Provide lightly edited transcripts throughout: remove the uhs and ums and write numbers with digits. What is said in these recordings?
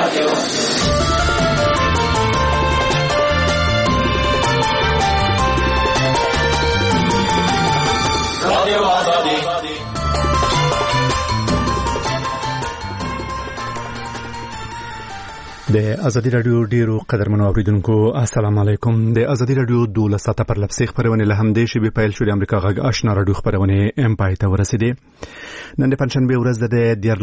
د ازادي رادیو ډیرو قدرمنو اوریدونکو السلام علیکم. د ازادي رادیو 12 ساعته پر لپسې خبرونه له همدې شی په پیل شو. د امریکا غږ آشنا رادیو خبرونه امپای ته ورسېدې. نن د پنځشنبه ورځ د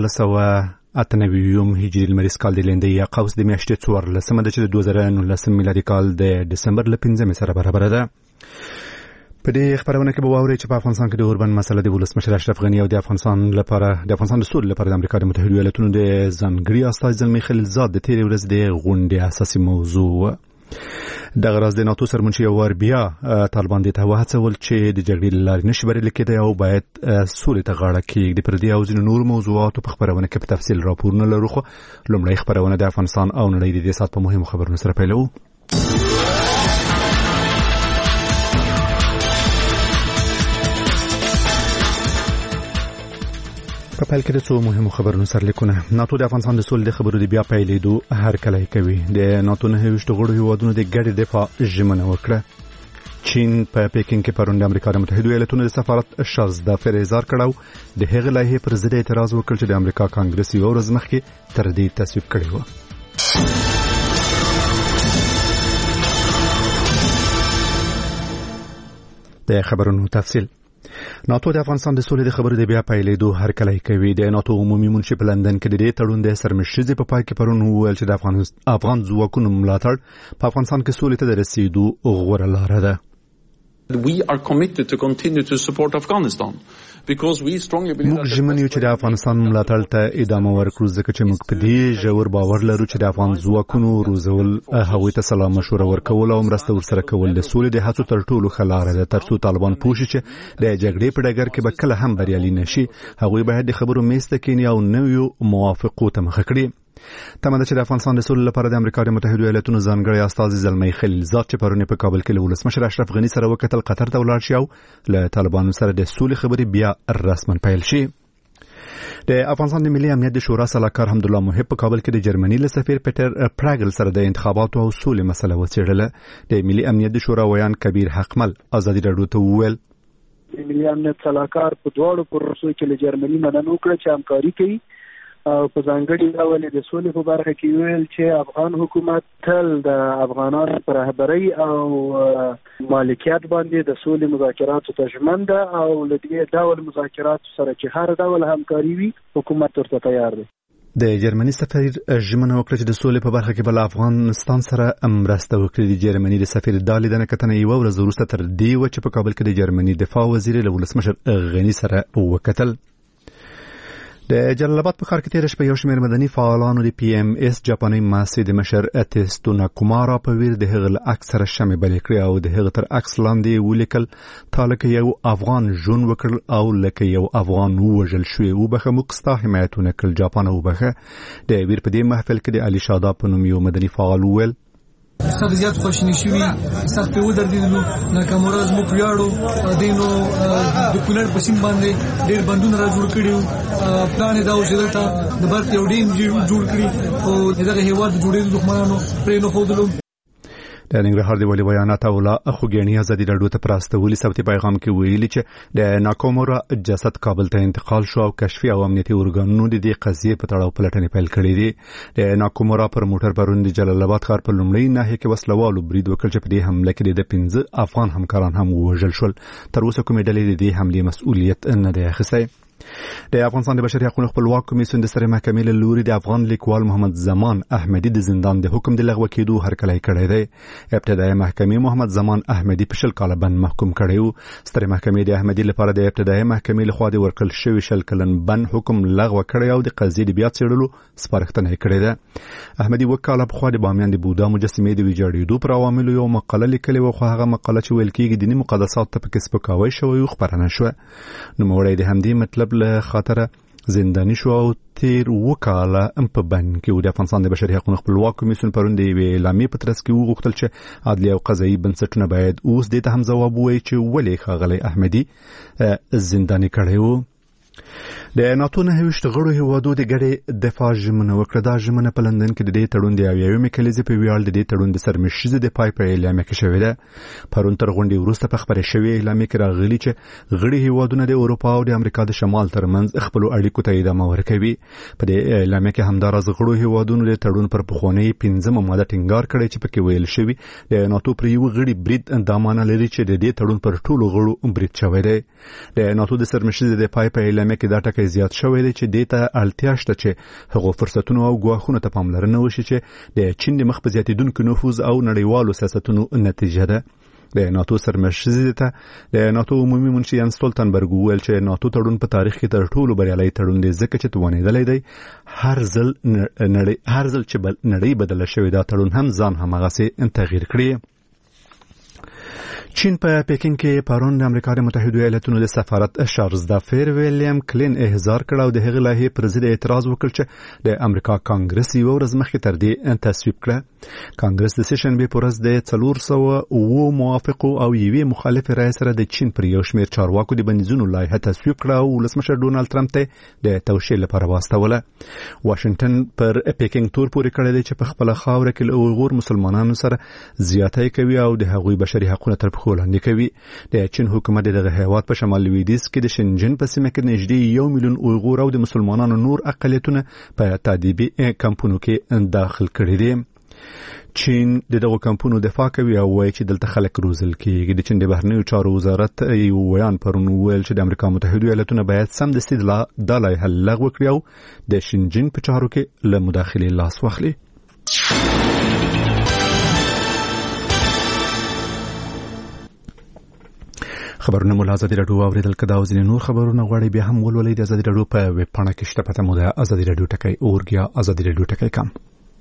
1498 هجري لمریز کال د لندې یا قوس د میاشتې 14 د 2019 میلادي کال د دسمبر ل 15 سره برابر ده. په دې خبرونه کې به واوري چې په افغانستان کې د اوربن مسله د ولسمشر اشرف غنی او د افغانستان د سولې لپاره د امریکا د متحده ایالاتونو د ځانګړي استازي زلمی خلیلزاد د تیرې ورځ د غونډې اساسي موضوع دغه راز د ناتو سرمنشي او بیا طالبان د هڅول چې د جګړې لارې نشي بریالي کېدای او باید سولې ته غاړه کېږدي. پر دې او ځینو نور موضوعاتو په خبرونه کې په تفصیل راپورونه لرو. خو لومړی خبرونه د افغانستان او نړۍ د دې سات په مهمو خبرونو سره پیلوو. په پیل کې د څو مهمو خبرونو سرلیکونه. ناتو د افغانستان د سولې د خبرو د بیا پیلېدو هرکلی کوي. د ناتو 9 غړو هیوادونو د ګډ دفاع ژمنه وکړه. چین په پیکینګ کې پرون د امریکا د متحده ایالاتونو د سفارت شازده فریزار کړو د هغې لایحې پر ضد اعتراض وکړ چې د امریکا کانګرس یو ورځ مخکې تر دې تصویب کړی و. د خبرونو تفصیل. ناتو د افغانستان د سولې د خبرو د بیا پیلېدو هرکلی کوي. د ناتو عمومي منشي په لندن کې د دې تړون د سرمشيزي په پای کې پرون وویل چې د افغان ځواکونو ملاتړ په افغانستان کې سولې ته د رسیدو غوره لاره ده. We are committed to continue to support Afghanistan because we strongly believe موږ ژمنو چې د افغانستان ملاتړ ته ادامه ورکړو ځکه چې موږ په دې ژور باور لرو چې د افغان ځواکونو روزول هغوی ته سلام مشوره ورکول او مرسته ورسره کول د سولې د هڅو تر ټولو ښه لاره ده. ترڅو طالبان پوه شي چې د جګړې په ډګر کې به کله هم بریالي نشي، هغوی باید د خبرو میز ته کېني او نویو موافقو ته مخه کړي. تمه ده چې د افغانستان د سولې لپاره د امریکا د متحده ایالاتونو ځانګړي استازي زلمی خلیلزاد چې پرون په کابل کې له ولسمشر اشرف غنی سره وکتل قطر ته ولاړ شي او له طالبانو سره د سولې خبرې بیا رسماً پیل شي. د افغانستان د ملي امنیت د شورا سلاکار حمدالله محب په کابل کې د جرمني له سفیر پیټر پراګل سره د انتخاباتو او سولې مسله وڅېړله. د ملي امنیت د شورا ویان کبیر حقمل ازادي راډیو ته وویل ملي امنیت سلاکار په دواړو پروسو کې له جرمني مننه وکړه چې همکاري کوي او په ځانګړي ډول د سولې په برخه کې ویل چې افغان حکومت تل د افغانانو پر رهبرۍ او مالکیت باندې د سولې مذاکراتو ته ژمن ده او له دې ډول مذاکراتو سره چې هر ډول همکاري وي حکومت ورته تیار دی. د جرمني سفیر ژمنه وکړه چې د سولې په برخه کې بل افغانستان سره مرسته وکړي. د جرمني د سفیر دا لیدنه کتنه یو ورځ وروسته تر دې و چې په کابل کې د جرمني دفاع وزیر له ولسمشر غنی سره وکتل. د جلال آباد په ښار کې تیر شپه یو شمېر مدني فعالانو د PMS جاپاني مؤسسې د مشر اتستو ناکومارا په ویر د هغه اکثره شمې بلې کړې او د هغه تر عکس لاندې ولیکل تا لکه یو افغان ژوند وکړ او لکه یو افغان ووژل شوی وبخه موږ ستا حمایتونه کړل جاپان وبخه. د ویر په دې محفل کې د علي شادا په نوم یو مدني فعال وویل ستاسو زیات خوشنی شوی ستاسو په ودرېدلو ناکامورز مو پیاړو دینو د کولر په سیم باندې ډېر بندونه را جوړ کړیو پلان دا و چې دلته د برق یو ډیم جوړ کړی او دغه هیواد جوړېدو دښمنانو پرې نه خودلو. د ننګرهار د ولي بیانات اوله خوګیانی ازادي راډیو ته پراستولي ثبتي پیغام کې ویلي چې د ناکامورا جسد کابل ته انتقال شو او کشفي او امنیتي ارګانونو د دې قضیې په تړاو پلټنې پیل کړې دي. د ناکامورا پر موټر پرون د جلال آباد ښار په لومړۍ ناحیه کې وسلوالو برید وکړ چې په دې حمله کې د 15 افغان همکاران هم وژل شول. تر اوسه کومې ډلې د دې حملې مسؤلیت نه دی اخیستی. د افغانستان د بشري حقوقو خپلواک کمیسیون د سره محکمې له لوري د افغان لیکوال محمد زمان احمدي د زندان د حکم د لغوه کېدو هرکلی کړی دی. ابتدایي محکمې محمد زمان احمدي په 20 کاله بند محکوم کړی و. ستره محکمې د احمدي لپاره د ابتدایي محکمې لخوا د ورکړل شوی 20 کلن بند حکم لغوه کړی او د قضیې د بیا څېړلو سپارښتنه کړې ده. احمدي وکاله په خوا د بامیان د بودا مجسمې د ویجاړېدو پر عواملو یو مقاله لیکلې و خو هغه مقاله چې ویل کېږي دیني مقدسات ته پکې سپکاوی شوی او خبرانه شوه. نوموړی د همدې مطلب له خاطره زنداني شو او تیر وکاله په بند کې و. د افغانستان د بشري حقوقو خپلواک کمیسیون پرون د یوې اعلامیې په ترڅ کې وغوښتل چې عدلي او قضایي بنسټونه باید اوس دې ته هم ځواب ووایي چې ولې ښاغلی احمدي زنداني کړی و. د ناتو نه هیڅ غړو هیوادو د ګډې دفاع ژمنه وکړه. دا ژمنه په لندن کې د دې تړون د یوې کلیزې په ویاړ د دې تړون د سرمشیزه د پای په اعلامیه کې شوې ده. پرون تر غونډې وروسته په خبره شوې اعلامیه کې راغلي چې غړي هیوادونه د اروپا او د امریکا د شمال ترمنځ خپل اړیکو ته ادامه ورکوي. په دې اعلامیه کې همدارس غړو هیوادونو د تړون پر پخوانی 15 ماده ټینګار کړی چې پکې ویل شوی د ناتو پر یو غړي برید اندامانه لري چې د دې تړون پر ټولو غړو برید شوی دی. د ناتو د سرمشیزه د پای په اعلامیه کې دا ټکی زیات شوی دی چې دیته اړتیا شته چې هغو فرصتونو او ګواښونو ته پاملرنه وشي چې د چین د مخ په زیاتیدونکو نفوذ او نړیوالو سیاستونو نتیجه ده. د ناتو سرمشیزه ته د ناتو عمومي منشي یانس ستولتنبرګ وویل چې ناتو تړون په تاریخ کې تر ټولو بریالي تړون دی ځکه چې توانېدلی دی هر ځل چې نړۍ بدله شوې دا تړون هم ځان هماغسې تغییر کړي. چین په پیکینګ کې پرون د امریکا د متحده ایالاتونو د سفارت شارلز دافیر ویلیام کلین احضار کړ او د هغې لایحې پر ضد اعتراض وکړ چې د امریکا کانګرس یو ورځ مخکې تر دې تصویب کړه. کانګرس د سشنبې پر ورځ د 409 موافقو او یوې مخالفې رایې سره د چین پر یو شمېر چارواکو د بندیزونو لایحه تصویب کړه او ولسمشر ډونالد ټرمپ ته د توشیح لپاره واستوله. واشنگټن پر پیکینګ تور پورې کړی دی چې په خپله خاوره کې له اویغور مسلمانانو سره زیاتی کوي او د هغوی بشري حقونه تر وړاندې کوي. د چین حکومت دغه هیواد په شمال لویدیځ کې د شنجن په سیمه کې نږدې 1 میلیون اویغور او د مسلمانانو نور اقلیتونه په تعذیبي کمپونو کې داخل کړي دي. چین دغه کمپونو دفاع کوي او وایي چې دلته خلک روزل کېږي. د چین د بهرنیو چارو وزارت یو بیان پرون ویل چې د امریکا متحده ایالاتونه باید سمدستي د لایحه لغوه کړي او د شنجن په چارو کې له مداخلې لاس واخلي. خبرونه مو ازادي راډیو اوریدل کدا او ځینې نور خبرونه غواړي بیا هم ولولئ د ازادي راډیو په ویب پاڼه کې شته پته مو ده ازادي راډیو ټکی اورګ یا ازادي راډیو ټکی کام.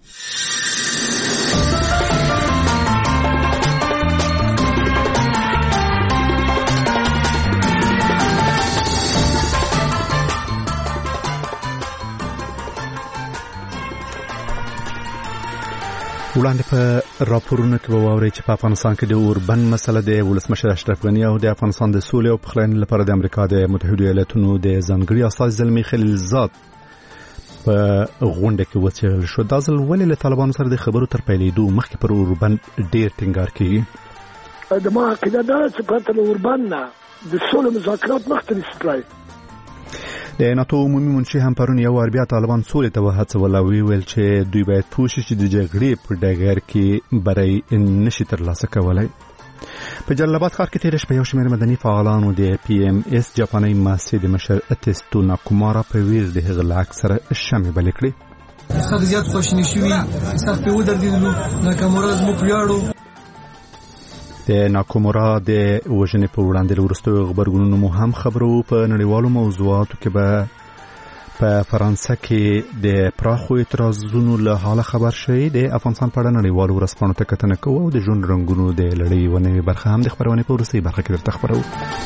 وړاندې په راپورونو کې به واورئ چې په افغانستان کې د اوربن مسله د ولسمشر اشرف غني او د افغانستان د سولې او پخلاینې لپاره د امریکا د متحده ایالاتونو د ځانګړي استازي زلمي خلیلزاد په غونډه کې وڅېړل شو. دا ځل ولې له طالبانو سره د خبرو تر پیلېدو مخکې پر اوربن ډېر ټینګار کېږي؟ د ما عقیده ده چې پرته له اوربن نه د سولې مذاکرات مخته نشي تللی. د ناتو عمومي منشي هم پرون یو ور بیا طالبان سولې ته وهڅول او ویل چې دوی باید پوه شي چې د جګړې په ډګر کې بری نشي ترلاسه کولی. په جلال آباد ښار کې تېره شپه یو شمېر مدني فعالانو د PMS جاپاني مؤسسې د مشر اتستو ناکومارا په ویر د هغه له عکس سره شمې بلې کړې. سخت زیات خواشیني شوي سخت په ودرېدلو ناکامورا زموږ ویاړو. د ناکومورا د وژنې په وړاندې وروستیو غبرګونونو مو هم خبرو. په نړیوالو موضوعاتو کې به په فرانسه کې د پراخو اعتراضونو له حاله خبر شوي. د افغانستان په اړه نړیوالو ورځپاڼو ته کتنه کوو او د ژوند رنګونو د لړۍ یوه نوې برخه هم د خپرونې په وروستۍ برخه کې درته خپرو.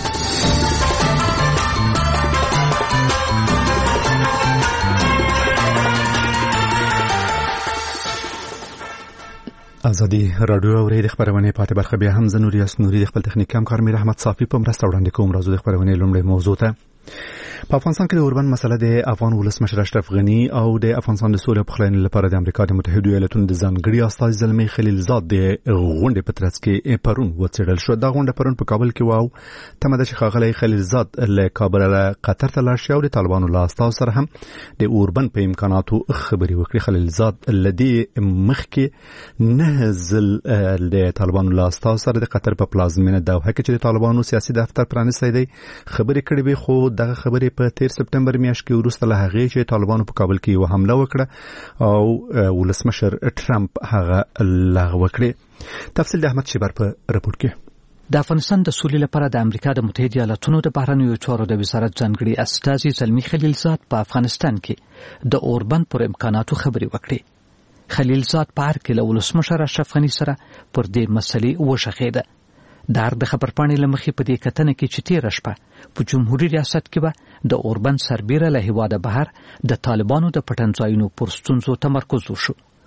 ازادي راډیو اوري د خبرونې پاتې برخه بیا هم زنوري اسنوري د خپل تخنیک کار میر احمد صافي په مرسته وړاندې کوم. راځو د خبرونې لومړی موضوع ته. په افغانستان کې د اوربن مسله د افغان ولسمشر اشرف غني او د افغانستان د سولې او پخلاینې لپاره د امریکا د متحده ایالاتونو د ځانګړي استازي زلمي خلیلزاد د غونډې په ترڅ کې پرون وڅېړل شو. دا غونډه پرون په کابل کې واو. تمه ده چې ښاغلی خلیلزاد له کابل له قطر ته لاړ شي او د طالبانو له استازو سره هم د اوربن په امکاناتو خبرې وکړي. خلیلزاد لدی مخکې نه ځل د طالبانو له استازو سره د قطر په پلازمینه دوحه کې چې د طالبانو سیاسي دفتر پرانیستی دی خبرې کړې وي، خو دغه خبرې په 13 سپتمبر میاشت کې وروسته له هغې چې طالبانو په کابل کې یو حمله وکړه او ولسمشر ټرمپ هغه لغوه کړې. تفصیل د احمد شیبر په رپورټ کې. د افغانستان د سولې لپاره د امریکا د متحده ایالاتونو د بهرنیو چارو د وزارت ځانګړي استازي زلمي خلیلزاد په افغانستان کې د اوربن پر امکاناتو خبرې وکړې. خلیلزاد په هر کې له ولسمشر اشرف غني سره پر دې مسلې وشخېده. د خبرپاڼې له مخې په دې کتنه کې چې تېره شپه په جمهوري ریاست کې به د اوربن سربیره له هېواده بهر د طالبانو د پټنځایونو پر ستونزو تمرکز وشو.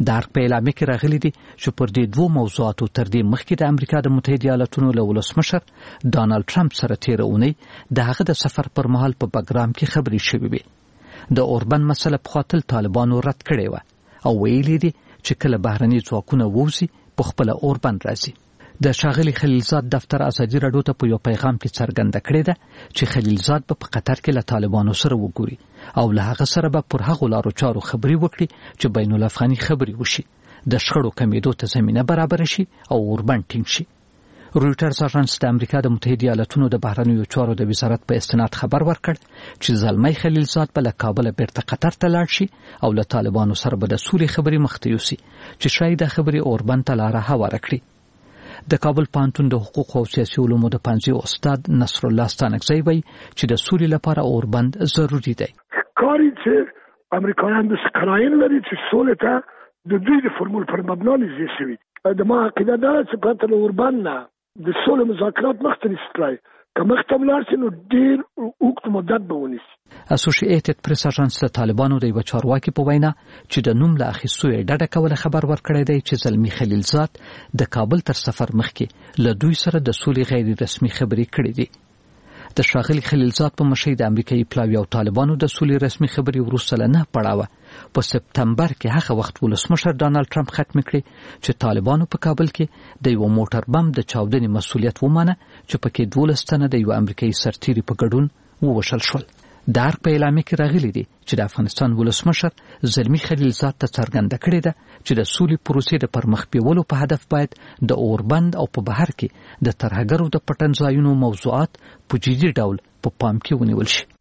د په اعلامیه کې راغلي دي چې پر دې دوه موضوعاتو تر دې مخکې د امریکا د متحده ایالاتونو له ولسمشر ډانلډ ټرمپ سره تیر اونۍ د هغه د سفر پر مهال په بګرام کې خبرې شوې وي. د اوربند مسله په خاطر طالبانو رد کړې و او ویلي دي چې کله بهرني ځواکونه ووزي په خپل اوربند راځي. د شاغلي خلیلزاد دفتر ازادي راډیو ته په یو پیغام کې څرګنده کړې ده چې خلیلزاد په قطر کې له طالبانو سره وګوري او له هغه سره به پر هغو لارو چارو خبري وکړي چې بین الافغاني خبري وشي، د شخړو کمیدو ته زمينه برابر شي او اوربند ټینګ شي. رويټرز اژانس د امریکا د متحده ایالاتونو د بهرنیو چارو د وزارت په استناد خبر ورکړ چې زلمی خلیلزاد په کابل بیرته قطر ته لاړ شي او له طالبانو سره به د سولې خبري مخته یوسي چې شاید د خبري اوربند ته لاره هواره کړي. د کابل پوهنتون د حقوق او سیاسي علومو د پنځه استاد نصر الله ستانکزی وایي چې د سولې لپاره اوربند ضروری دی. کاری چې امریکایان د قراین لري چې سولې ته د دوی د فرمول پر مبنا لیږي شوی. د ما عقیده ده چې پاتې اوربند نه د سولې مذاکرات مخته نشي که مختم لار شي نو ډیر اوږد مدت به ونیسي. اسوسییټډ پریس اژانس د طالبانو د یو چارواکي په وینا چې د نوم له اخیستو ډډه کوله خبر ورکړی دی چې زلمی خلیلزاد د کابل تر سفر مخکې له دوی سره د سولې غیر رسمي خبرې کړې دي. د شاغلي خلیلزاد په مشرۍ د امریکایي پلاوي او طالبانو د سولې رسمي خبرې وروسته له 9 پړاوه په سپتمبر کې هغه وخت ولسمشر ډانلډ ټرمپ ختم کړی چې طالبانو په کابل کې د یو موټر بم د چاودنې مسؤلیت ومانه چې پکې 12 تنه د یو امریکایي سرتیري په ګډون ووژل شول. د په اعلامیه کې راغلي دي چې د افغانستان ولسمشر زلمی خلیلزاد ته څرګنده کړې ده چې د سولې پروسې د پرمخ بیولو په هدف باید د اوربند او په بهر کې د ترهګرو د پټنځایونو موضوعات په جدي ډول په پام کې ونیول شي.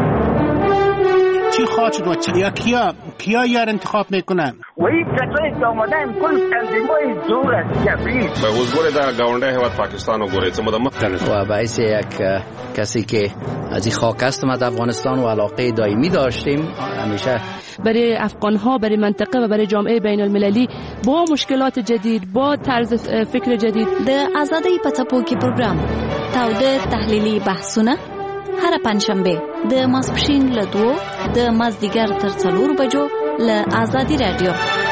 چی خواهد شد و کیا یار انتخاب میکنن؟ و این کسایی که آمدن کل تنظیم‌های زور است کبیر به حضور در گاونده حواد پاکستان و گوریت مختلف و باعث یک کسی که از این خاک هستم از افغانستان و علاقه دائمی داشتیم همیشه برای افغان‌ها، برای منطقه و برای جامعه بین المللی با مشکلات جدید، با طرز فکر جدید د آزادی پڅپوکي پروګرام تاوده تحلیلی بحثونه هر پنځشنبه د ماسپښین له 2 د مازدیګر تر 4 بجو له آزادی رادیو.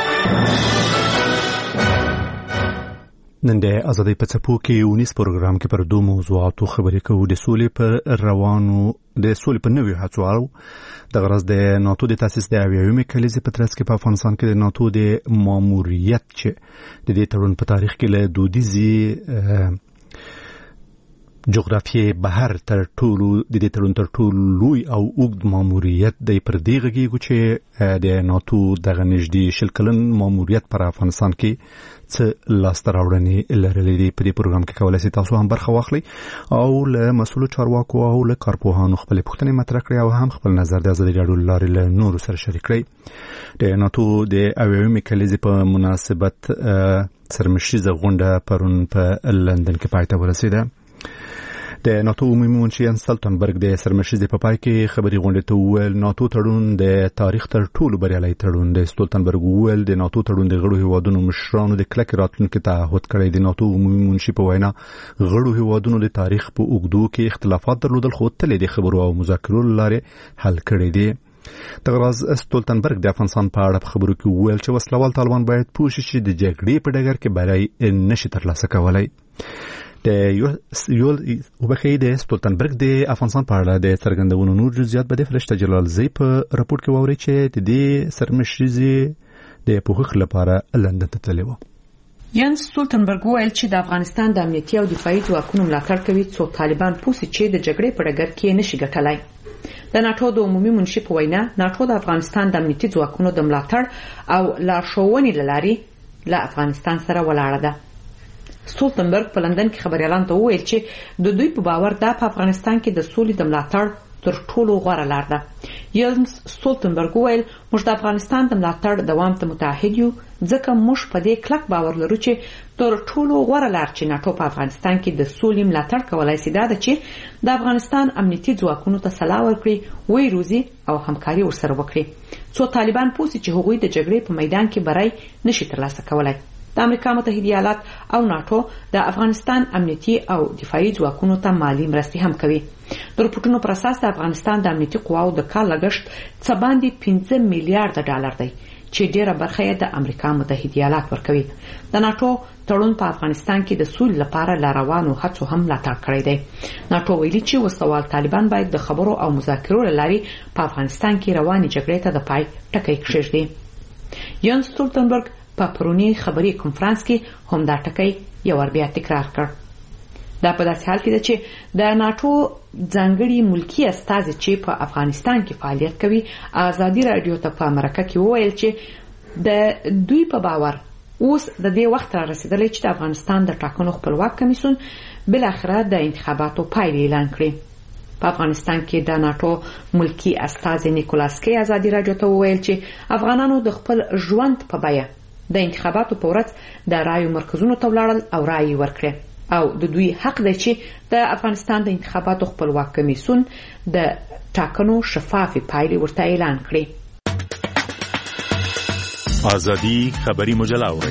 نن د آزادی پڅپوکي ونیس پروګرام کې پر دوه موضوعاتو خبرې کوو. د سولې په روانو د سولې په نوې هڅو د غرض د ناتو د تاسیس د اویاومې کلیزې په ترڅ کې په افغانستان کې د ناتو د ماموریت چې د دې تړون په تاریخ کې له دودیزي جغرافیه بهر تر ټولو د دې تړون تر ټولو لوی او اوږد ماموریت د پردې غږیږي چې د ناتو دغه نږدې شل کلن ماموریت پر افغانستان کې څه لاسته راوړنې لرلې دي. په دې پروګرام کې کولای شئ تاسو هم برخه واخلئ او له مسؤلو چارواکو او له کارپوهانو خپل پوښتنې مطرح کړئ او هم خپل نظر د آزادي راډیو لارې له نورو سره شریک کړئ. د ناتو د اویاومې کلیزې په مناسبت سرمشریزه غونډه پرون په لندن کې پای ته ورسېده. د ناتو عمومي منشي یانس ستولتنبرګ د سرمشریزې په پای کې خبري غونډې ته وویل ناتو تړون د تاریخ تر ټولو بریالي تړون دی. ستولتنبرګ وویل د ناتو تړون د غړو هیوادونو مشرانو د کلک راتلونکو تعهد کړی دی. ناتو عمومي منشي په وینا غړو هیوادونو د تاریخ په اوږدو کې اختلافات درلودل خو تل د خبرو او مذاکرو لارې حل کړی دی. د غرض ستولتنبرګ د افغانستان په اړه خبرو کې وویل چې وسلوال طالبان باید پوه شي چې د جګړې په ډګر کې بری نشي ترلاسه کولای. د ستولتنبرګ د افغانستان په اړه د څرګندونو نور جزئیات به د فرشته جلال زی په راپور کې واوري چې د دې سرمشریزې د حقوق لپاره لندن ته تللی و. یانس ستولتنبرګ ویل چې د افغانستان د امنیتي او دفاعي ځواکونو ملاتړ کوي څو طالبان پوسي چې د جګړې په ډګر کې نشي ګټلای. د ناتو د عمومي منشي په وینا ناتو د افغانستان د امنیتي ځواکونو د ملاتړ او لارښوونې لاري له افغانستان سره ولاړه ده. ستولتنبرګ په لندن کې خبريالان ته وویل چې د دوی په باور د افغانستان کې د سولې د ملاتړ تر ټولو غوره لار ده. یانس ستولتنبرګ ویل موږ د افغانستان د ملاتړ دوام ته متعهد یو ځکه موږ په دې کلک باور لرو چې تر ټولو غوره لار چې ناتو په افغانستان کې د سولې ملاتړ کولای شي دا ده چې د افغانستان امنیتي ځواکونو ته صلاح ورکړي وی روزي او همکاري ورسره وکړي څو طالبان پوسي چې هغوی د جګړې په میدان کې برای نشي ترلاسه کولای. د امریکا متحده ایالات او ناتو د افغانستان امنیتي او دفاعي ځواکونو ته مالی مرستې هم کوي. د رپورټونو پر اساس د افغانستان د امنیتي قواو د کال لګښت څه باندې 15 میلیارډ ډالر دی چې ډیره برخه یې د امریکا متحده ایالات ورکوي. د ناتو تړون په افغانستان کې د سولې لپاره لاروانو هڅو هم ملاتړ کړی دی. ناتو ویلي چې وسوال طالبان باید د خبرو او مذاکرو له لارې په افغانستان کې روانې جګړې ته د پای ټکی کېږدي. یانس ستولتنبرګ په پرونی خبري کنفرانس کې هم دا ټکی یو ور بیا تکرار کړ. دا په داسې حال کې ده چې د ناتو ځانګړي ملکی استازي چې په افغانستان کې فعالیت کوي ازادي رادیو ته په مرکه کې وویل چې د دوی په باور اوس د دې وخت را رسیدلی چې د افغانستان د ټاکنو خپلواک کمیسیون بل اخره د انتخاباتو پایلې اعلان کړي. په افغانستان کې د ناتو ملکی استازي نیکولاس کی ازادي رادیو ته وویل چې افغانانو د خپل ژوند په بیه د انتخاباتو په ورځ د رایو مرکزونو ته ولاړل او رای ورکړي او د دوی حق دی چې د افغانستان د انتخاباتو خپلواک کمیسیون د ټاکنو شفافي پایلې ورته اعلان کړي. ازادي خبري مجله اوري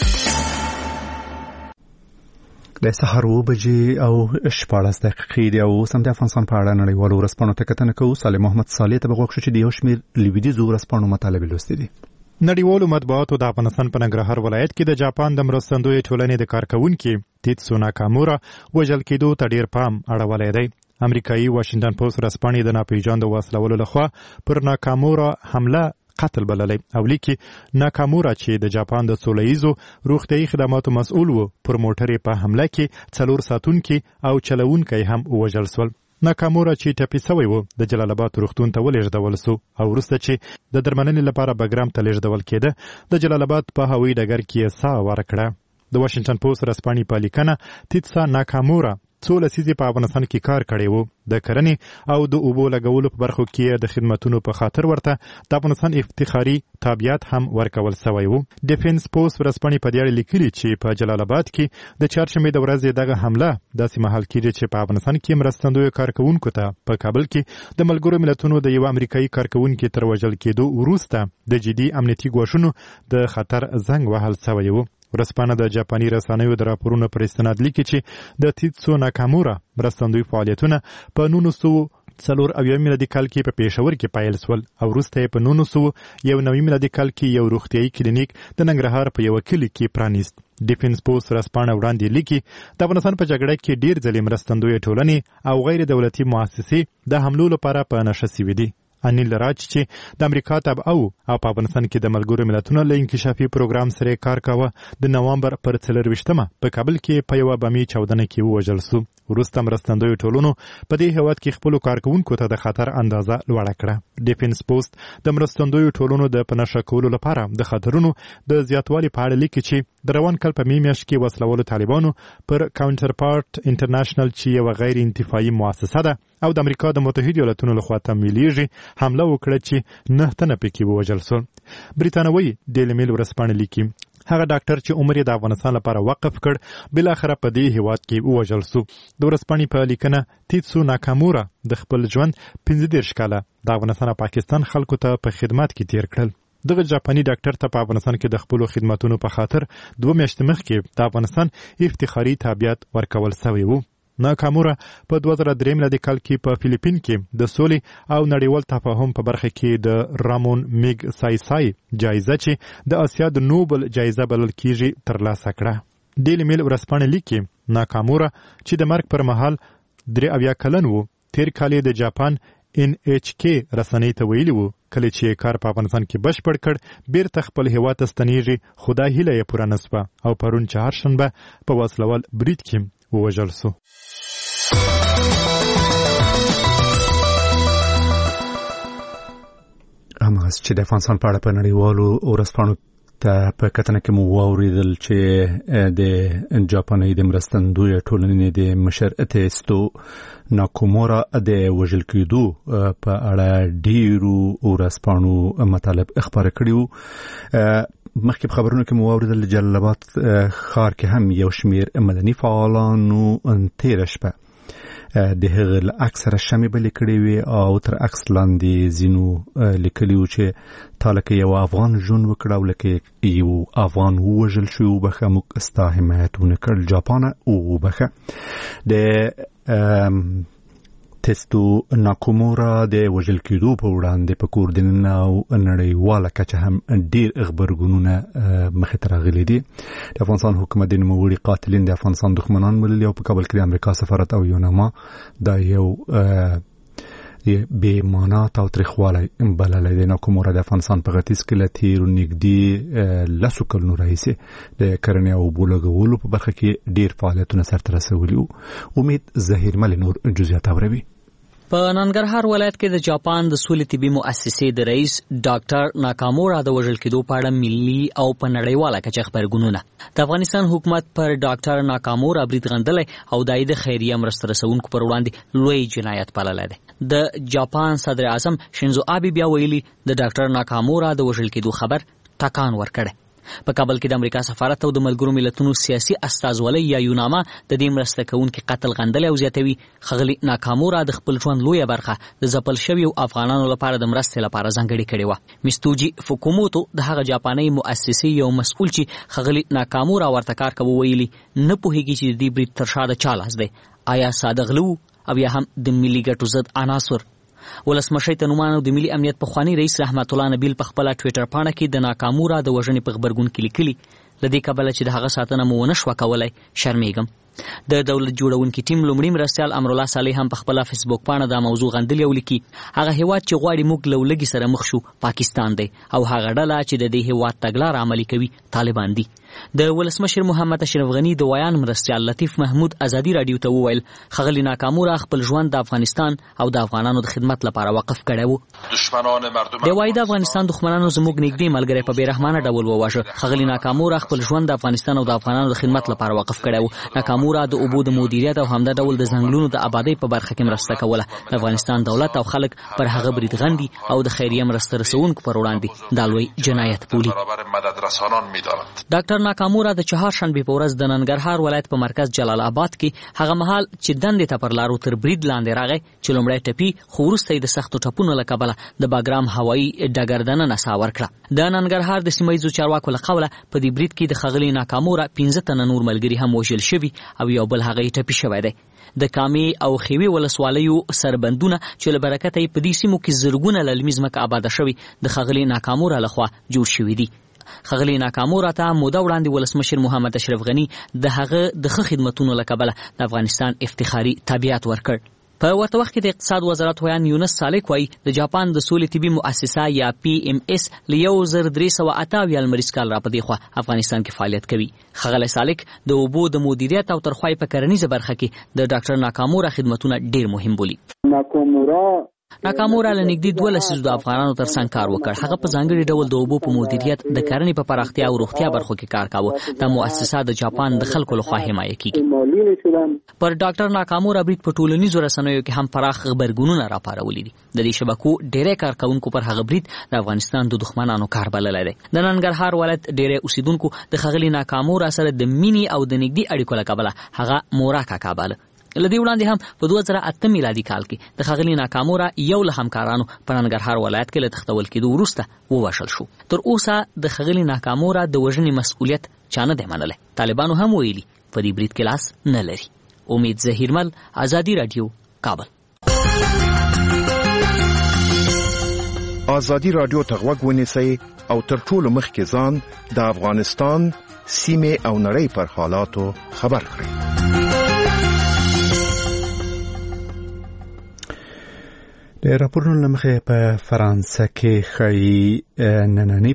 د سهار 9:14 او 14 دقیقې دی او سم د افغانستان په اړه نړیوالو ورځپاڼو ته کتنه کوو. صالح محمد صالح ته بغوښ چې د یو شمېر لویدیځو ورځپاڼو مطالب لوستي دي. نړیوالو مطبوعاتو د افغانستان په ننګرهار ولایت کې د جاپان د مرستندوی ټولنې د کارکونکو تیتسو ناکامورا وژل کېدو ته ډیر پام اړولی دی. امریکایي واشنگټن پوسټ ورځپاڼې د ناپېژاندو وسلوالو لخوا پر ناکامورا حمله قتل بللی او لیکي ناکامورا چې د جاپان د سولهییزو روغتیايي خدماتو مسؤل و پر موټر په حمله کې 4 ساتونکي او چلوونکي هم وژل شول. ناکامورا چې ټپي شوی و د جلال آباد روغتون ته ولېږدول شو او وروسته چې د درملنې لپاره بګرام ته لېږدول کېده د جلال آباد په هوایي ډګر کې ساه ورکړه. د واشنگټن پوسټ ورځپاڼې په لیکنه تیتسا ناکامورا څو لسیزې په افغانستان کې کار کړی و. د کرنې او د اوبو لګولو په برخو کې د خدماتونو په خاطر ورته د افغانستان افتخاري تابعیت هم ورکول شوی و. ډیفنس پوسټ ورځپاڼې په دې اړه لیکلي چې په جلال آباد کې د چهارشنبې د ورځې دغه حمله داسې مهال کېږي چې په افغانستان کې مرستندوی کارکونکو ته په کابل کې د ملګرو ملتونو د یو امریکایي کارکونکي تر وژل کېدو وروسته د جدي امنیتي ګواښونو د خطر زنګ وهل شوی و. ورځپاڼه د جاپاني رسنیو د راپورونو پر استناد لیکي چې د تیتسو ناکامورا مرستندوی فعالیتونه په 1994 میلادي کال کې په پېښور کې پیل شول او وروسته یې په 1991 میلادي کال کې یو روغتیايي کلینیک د ننګرهار په یو کلي کې پرانیست. ډیفنس پوسټ ورځپاڼه وړاندې لیکي د افغانستان په جګړه کې ډیر ځلې مرستندوی ټولنې او غیر دولتي مؤسسې د حملو لپاره په نښه شوي دي. انیل راج چې د امریکا تابع او په افغانستان کې د ملګرو ملتونو له انکشافي پروګرام سره کار کاوه د نوامبر پر 24مه په کابل کې په یو بمي چاودنه کې وژل شو. وروسته مرستندوی ټولنو په دې هیواد کې خپل کارکونکو ته د خطر اندازه لوړه کړه. ډیفنس پوسټ د مرستندوی ټولنو د پنځه کولو لپاره د خطرونو د زیاتوالي په اړه لیکي چې د روان کال په میاشت کې وسلوالو طالبانو پر کاونټر پارت انټرنیشنل چې یو غیر انتفاعي مؤسسه ده او د امریکا د متحده ایالاتونو لخوا تمویلېږي حمله وکړه چې 9 تنه پکې ووژل شول. بریتانوي ډیلی میل ورځپاڼه لیکي هغه ډاکټر چې عمر یې د افغانستان لپاره وقف کړ بل اخره په دې هیواد کې ووژل شو. د ورځپاڼې په لیکنه تیتسو ناکامورا د خپل ژوند 15 کاله د افغانستان او پاکستان خلکو ته په خدمت کې تیر کړل. دغه جاپاني ډاکټر ته په افغانستان کې د خپل خدماتونو په خاطر 2 میاشتې مخکې د افغانستان افتخاري تابعیت ورکول شوی و. ناکامورا په 2003 میلادي کال کې په فلیپین کې د سولې او نړیوال تفاهم په برخه کې د رامون میګ سای جایزه چې د اسیا د نوبل جایزه بلل کېږي ترلاسه کړه. ډیلی میل ورځپاڼه لیکي ناکامورا چې د مرګ پر مهال 83 کلن و تیر کال د جاپان NHK رسنۍ ته ویلي و کله چې کار په افغانستان کې بشپړ کړ بیرته خپل هیواد ته ستنیږي خدا هیله یې پوره نسوه او پرون چهارشنبه په وسلوال برید کې ووژل شو. هماغسې چې د افغانستان په اړه په نړیوالو ورځپاڼو ته په کتنه کې مو واورېدل چې د جاپاني د مرستندوی ټولنې د مشر تیتسو ناکامورا د وژل کېدو په اړه ډیرو ورځپاڼو مطالب خبره کړي وو. مخکې په خبرونو کې مو واورېدل جلال آباد ښار کې هم یو شمېر مدني فعالانو تېره شپه د هغه له اکثره شمې بلې کړې وې او تر عکس لاندې ځینو لیکلي وو چې تا لکه یو افغان ژوند وکړه او لکه یو افغان ووژل شو وبخه موږ ستا حمایت ونه کړ جاپانه وبخه. د تستو ناکومورا د وژل کېدو په وړاندې په کوردیننا او نړیواله کچه هم ډیر خبرګونونه مخې ته راغلي دي. د افغانستان حکومت د نوموړي قاتلین د افغانستان دښمنان بللي او په کابل کې د امریکا سفارت او یوناما دا یو به معنا او تاریخواله بللای د ناکومورا د افغانستان په ختیځ کې لتیر نګدي لاسو کلونو راهیسه د کرنې او بولګولو په برخه کې ډیر فعالیتونه سرته رسولي. امید ظهیر مل نور جزئیات اوروي. په ننګرهار ولایت کې د جاپان د سولې طبي مؤسسې د رئیس ډاکټر ناکامورا د وژل کېدو په اړه ملي او په نړیواله کچه خبرګونونه د افغانستان حکومت پر ډاکټر ناکامورا برید غندلی او د خیریه مرسته رسونکو پر وړاندې لوی جنایت بللی دی. د جاپان صدر اعظم شینزو آبی بیا ویلي د ډاکټر ناکامورا د وژل کېدو خبر ټکان ورکړی. په کابل کې د امریکا سفارت او د ملګرو ملتونو سیاسي استازولۍ یا یوناما د دې مرسته کوونکي قتل غندل او زیاتوي. ښاغلي ناکامورا د خپل ژوند لویه برخه د ځپل شویو افغانانو لپاره د مرستې لپاره ځانګړې کړې وه. میستوجي فوکوموتو د هغه جاپاني مؤسسې یو مسؤل چې ښاغلي ناکامورا ورته کار کوي ویلي نه پوهیږي چې د دې برید تر شا د چا لاس دی، آیا ساده غلو او یا هم د ملي ګټو ضد عناصر. ولسمشر تنومانو د ملي امنیت پخوانی رئیس رحمت الله نبیل په خپل ټوئیټر پاڼه کې د ناکامورا د وژنې په خبرګون کې لیکلي لدې کبله چې د هغه ساتنه مو ونه شوه کولی شرمېږم. د دولت جوړونکي ټیم لومړي مرستیال امرالله صالح هم په خپل فیسبوک پاڼه دا موضوع غندلې او لیکي هغه هیواد چې غواړي موږ له ولګي سره مخ شو پاکستان دی او هغه ډله چې د دې هیواد تګلاره عملي کوي طالبان دي. د ولسمشر محمد اشرف غنی د ویان مرستیال لطیف محمود ازادي رادیو ته وویل ښاغلي ناکامورا خپل ژوند د افغانستان او د افغانانو د خدمت لپاره وقف کړی و. د وای د افغانستان دښمنانو زموږ نږدې ملګری په بیرحمانه ډول وواژه. ښاغلي ناکامورا خپل ژوند د افغانستان او د افغانانو د خدمت لپاره وقف کړی و. ناکامورا د اوبو د مدیریت او همدا ډول د ځنګلونو د آبادی په برخه کې مرسته کوله. د افغانستان دولت او خلک پر هغه برید غندي او د خیریه مرسته رسونکو پر وړاندې دا لوی جنایت بولي. ډاکټر ناکامورا د چهارشنبه په ورځ د ننګرهار ولایت په مرکز جلال آباد کې هغه مهال چې دندې ته پر لارو تر برید لاندې راغی چې لومړی ټپي خو وروسته د سختو ټپونو له کبله د باګرام هوایي ډګر دننه ساه ورکړه. د ننګرهار د سیمه ییزو چارواکو له قوله په دې برید کې د ښاغلي ناکامورا 15 تنه نور ملګري هم وژل شوي او یو بل هغه ټپي شوی دی. د کامې او خیوي ولسوالیو سربندونه چې له برکته یې په دې سیمو کې زرګونه للمي ځمکه آباده شوي د ښاغلي ناکامورا لخوا جوړ شوي دي. ښاغلي ناکامورا ته موده وړاندې ولسمشر محمد اشرف غنی د هغه د ښه خدمتونو له کبله د افغانستان افتخاري تابعیت ورکړ. په ورته وخت کې د اقتصاد وزارت ویان یونس سالک وایي د جاپان د سولې طبي مؤسسه یا PMS له 1328 لمریز کال را پدې خوا افغانستان کې فعالیت کوي. ښاغلی سالک د اوبو د مدیریت او ترخوای په کرنیزه برخه کې د ډاکټر ناکامورا خدمتونه ډیر مهم بولي. ناکامورا له نږدې 2 لسیزو د افغانانو ترڅنګ کار وکړ. هغه په ځانګړي ډول د اوبو په مدیریت د کرنې په پراختیا او روغتیا برخو کې کار کاوه. د مؤسسه د جاپان د خلکو لخوا حمایه کیږي. پر ډاکټر ناکامورا برید په ټولنیزو رسنیو کې هم پراخ خبرګونونه راپارولي دي. د دې شبکو ډېری کارکونکو پر هغه برید د افغانستان د دښمنانو کار بللی دی. د ننګرهار ولایت ډېری اوسیدونکو د ښاغلي ناکامورا سره د مینې او د نږدې اړیکو له کبله هغه مورا کاکا باله. له دې وړاندې هم په 2008 میلادي کال کې د ښاغلي ناکامورا یو له همکارانو په ننګرهار ولایت کې له تښتول کېدو وروسته ووژل شو. تر اوسه د ښاغلي ناکامورا د وژنې مسؤلیت چا نه دی منلی. طالبانو هم ویلي په دې برید کې لاس نه لري. امید ظهیرمل، ازادي رادیو، کابل. ازادي رادیو ته غوږ ونیسئ او تر ټولو مخکې ځان د افغانستان سیمې او نړۍ پر حالاتو خبر کړئ. د راپورونو له مخې په فرانسه کې ښایي نننی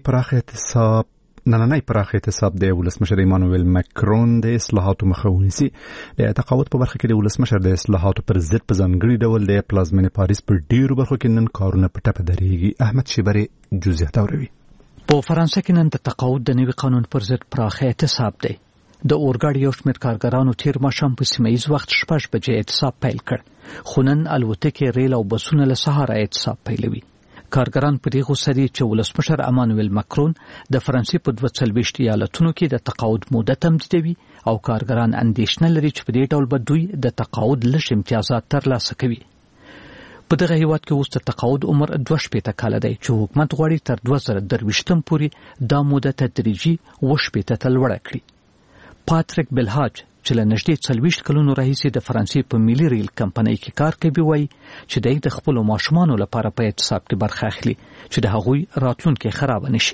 پراخ اعتصاب د ولسمشر ایمانویل مکرون د اصلاحاتو مخه ونیسي. د تقاعد په برخه کې د ولسمشر د اصلاحاتو پر ضد په ځانګړي ډول د پلازمینې پاریس پر ډیرو برخو کې نن کارونه په ټپه درېږي. احمد شیبري جزئیات اوروي. په فرانسه کې نن د تقاعد د نوي قانون پر ضد پراخ اعتصاب دی. د اورګاډي یو شمېر کارګرانو تیر ماښام په سیمه ییز وخت 6 بجې اعتصاب پیل کړ. خو نن الوتکې، ریل او بسونه له سهاره اعتصاب پیلوي. کارګران په دې غوسه دي چې ولسمشر ایمانویل مکرون د فرانسې په 22 ایالتونو کې د تقاعد موده تمدیدوي او کارګران اندېښنه لري چې په دې ډول به دوی د تقاعد لږ امتیازات ترلاسه کوي. په دغه هیواد کې اوس د تقاعد عمر 2 کاله دی چې حکومت غواړي تر 2023 پورې دا موده تدریجي 8 ته لوړه کړي. پاتریک بلهاج چې له نږدې 40 کلونو راهیسې د فرانسې په ملي ریل کمپنۍ کې کار کوي وایي چې د خپل ماشومانو لپاره په اعتصاب کې برخه اخلي چې د هغوی راتلونکي خراب نشي.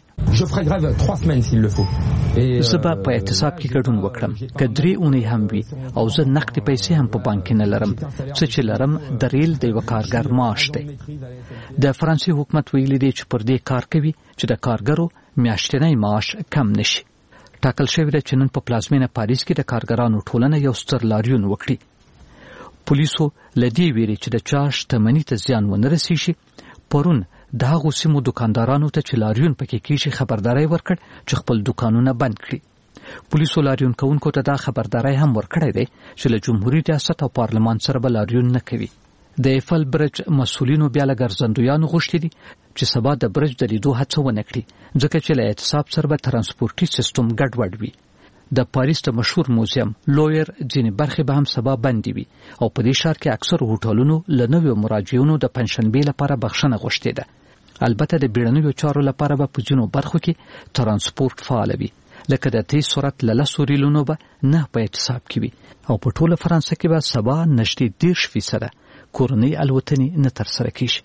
زه به په اعتصاب کې ګډون وکړم که 3 اونۍ هم وي او زه نقدي پیسې هم په بانک کې نه لرم. څه چې لرم د ریل د یو کارګر معاش دی. د فرانسې حکومت ویلي دی چې پر دې کار کوي چې د کارګرو میاشتنی معاش کم نشي. ټاکل شوی دی چې نن په پلازمینه پاریس کې د کارګرانو ټولنه یو ستر لاریون وکړي. پولیسو لدی ویلي چې د چا شتمنۍ ته زیان ونه رسیږي. پرون د هغو سیمو دکاندارانو ته چې لاریون پکې کیږي خبرداري ورکړ چې خپل دکانونه بند کړي. پولیسو لاریون کوونکو ته دا خبرداري هم ورکړې ده چې له جمهوریت ریاست او پارلمان سره به لاریون نه کوي. د ایفل برج مسولینو بیا له ګرځندویانو غوښتي دي چې سبا د برج د لیدو هڅه ونه کړي ځکه چې له اعتصاب سره به ترانسپورتي سیستم ګډوډ وي. د پاریس د مشهور موزیم لویر ځینې برخې به هم سبا بندې وي او په دې ښار کې اکثر هوټلونو له نویو مراجعینو د پنځشنبې لپاره بخښنه غوښتې ده. البته د بیړنیو چارو لپاره به په ځینو برخو کې ترانسپورت فعال وي لکه د تیز سرعت له 10 ریلونو به نه په اعتصاب کې وي او په ټوله فرانسه کې به سبا نږدې 10% کورنۍ الوتنې نه ترسره کیږي.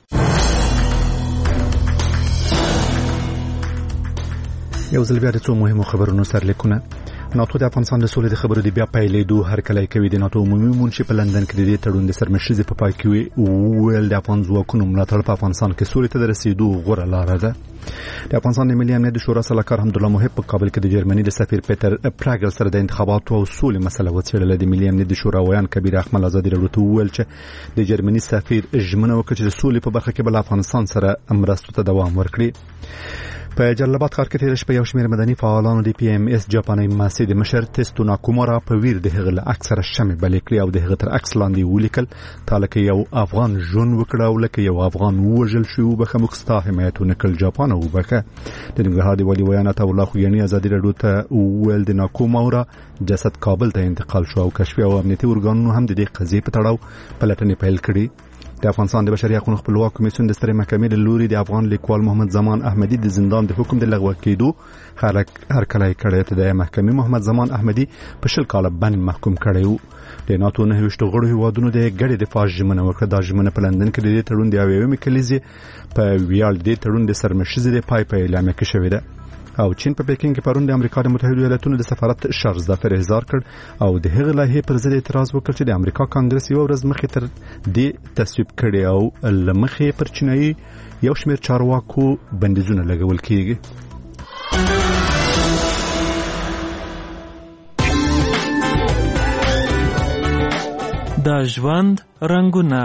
یو ځل بیا د څو مهمو خبرونو سرلیکونه. ناتو د افغانستان د سولې د خبرو د بیا پیلېدو هرکلی کوي. د ناتو عمومي منشي په لندن کې د دې تړون د سرمشيزې په پای کې ویل د افغان ځواکونو ملاتړ په افغانستان کې سولې ته د رسیدو غوره لاره ده. د افغانستان د ملي امنیت د شورا سلاکار حمدالله محب په کابل کې د جرمني د سفیر پیټر پراګل سره د انتخاباتو او سولې مسله وڅېړله. د ملي امنیت د شورا ویان کبیر احمد ازادي راډیو ته وویل چې د جرمني سفیر ژمنه وکړه چې د سولې په برخه کې بل افغانستان سره مرستو ته دوام ورکړي. په جلالاباد ښار کې تیر شپه یو شمېر مدني فعالانو د پی ام اس جاپاني ماسي د مشر تستو ناکومورا په ویر د هغه اکثره شمې بلې کړې او د هغه تر عکس لاندې ولیکل تالکه یو افغان ژوند وکړ او لکه یو افغان وژل شو وبخه مخستا حمایتونه کول جاپان او وبخه. د ننګرهار د ولی بیانات الله خوګیانی ازادي راډیو ته ویل د ناکومورا جسد کابل ته انتقال شو او کشفي او امنیتي ارګانونو هم د دې قضیې په تړاو پلټنې پیل کړې. د افغانستان د بشري حقوقو خپلواک کمیسیون د سترې محکمې له لوري د افغان لیکوال محمد زمان احمدي د زندان د حکم د لغوه کېدو هرکلی کړی ته د محکمې محمد زمان احمدي په 20 کاله بند محکوم کړی و. د ناتو 9 غړو هیوادونو د ګډې دفاع ژمنه وکړه. دا ژمنه په لندن کې د دې تړون د 1 کلیزې په ویاړ د تړون د سرمشيزې د پای په اعلامیه کې شوې ده. او چین په پکین کې پرون د امریکا د متحده ایالاتونو د سفارت شارز ظفر اظهار کړ او د هغه لایحې پر ضد اعتراض وکړ چې د امریکا کانګرس یو ورځ مخې تر دې تصویب کړي او لمخې پر چینایي یو شمېر چارواکو بندیزونه لګول کیږي. د ژوند رنگونه.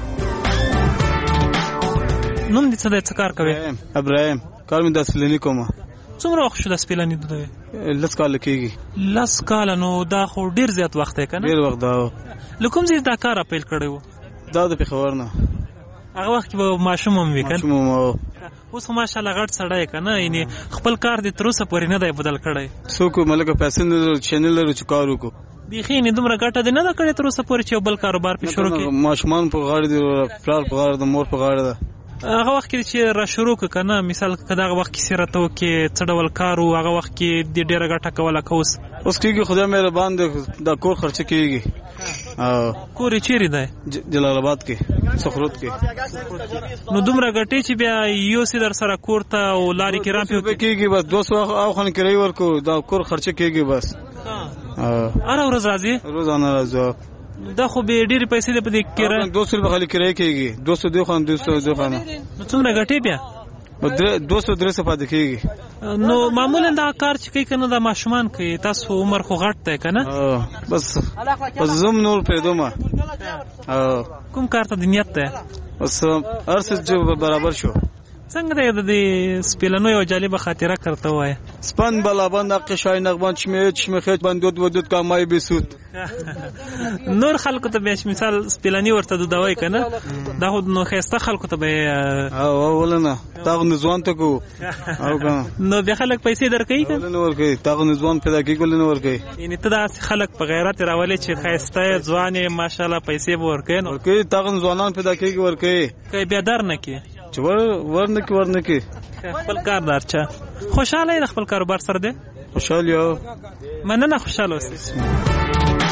نوم دې څه کار کوي؟ ابراهیم. کار مې د سپلنی کومه. څومره وخت شو د سپلنی دوی؟ 10 کال کېږي. 10 کال نو دا خو ډیر زیات وخت دی کنه؟ ډیر وخت دا. لکه کوم ځای دا کار اپیل کړی وو؟ دا د پیښور نه. هغه وخت به ماشوم هم وکړ. ماشوم اوس ماشاءالله غټ سړی کنه، یعنی خپل کار دې تر اوسه پورې نه دی بدل کړی. څوک ملګری پیسې نه چینل لري چې کار وکړو. بیخي نه دومره ګټه دې نه دا کړې تر اوسه پورې چې بل کاروبار په شروع کړي. ماشومان په غاړه دي، پلار په غاړه د مور په غاړه ده. هغه وخت کې چې را شروع کنه، مثال کدا هغه وخت کې سیرته کې څه ډول کارو، هغه وخت کې د ډیره ګټه کوله کوس. اوس کېږي خدای مهربان دی، دا کور خرچه کېږي. کور چیرې دی؟ جلال آباد کې، سخرت کې. نو دومره ګټې چې بیا یو سي در سره کور ته او لاري کې رام پیو کېږي، بس 200 او خن کرای ورکو، دا کور خرچه کېږي بس. هر ورځ راځي؟ روزانه راځي. دا خو به ډېری پیسې د پدې کرای 200 به خالي کرای کېږي. 200 دی خو 200 خانه. نو څومره ګټې بیا؟ 200 پاتې کېږي. نو معمولا دا کار چې کوي کنه دا ماشومان کوي، تاسو عمر خو غټ دی کنه؟ بس زم نور پیدومه. کوم کار ته د نیت ده؟ بس ارڅ برابر شو. څنګه د سپیلنو یو جالبه خاطره کرته وای. سپن بلابند قشای نغبان چمیخت بندود ودود کمای بسود. نور خلکو ته به مثال سپیلنی ورته دوی کنه، دا خو نو خسته خلکو ته به ولنه تاغ نزوان ته کو او کنه نو به خلک پیسې درکې کنه، ولنه ورکې تاغ نزوان پیدا کیږي، ولنه ورکې. یعنی ته دا خلک په غیرت راولې چې خسته ځواني ماشاءالله پیسې ورکې نو ورکې، تاغ نزوانان پیدا کیږي ورکې. کې بیا در نه کی چې ورنکی خپل کاردار چا خوشاله د خپل کاروبار سره دی؟ خوشاله یو مننه، خوشاله اوسئ.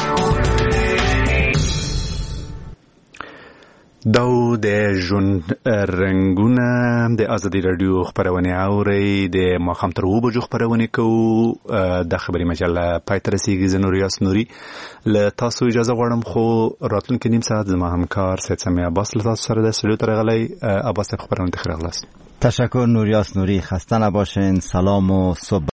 داو د ژوند رنگونه د ازادي رادیو خبرونه اوري د ماخام تر 2 بجو خبرونه کوو د خبري مجله پای تر رسیدي زنوریاس نوري له تاسو اجازه غواړم خو راتلونکي نیم ساعت زما همکار سید سمیع عباس له تاسو سره د سلو تر غلي عباس خبرونه تخیر خلاص. تشکر نوریاس نوری، خسته نباشین. سلام و صبح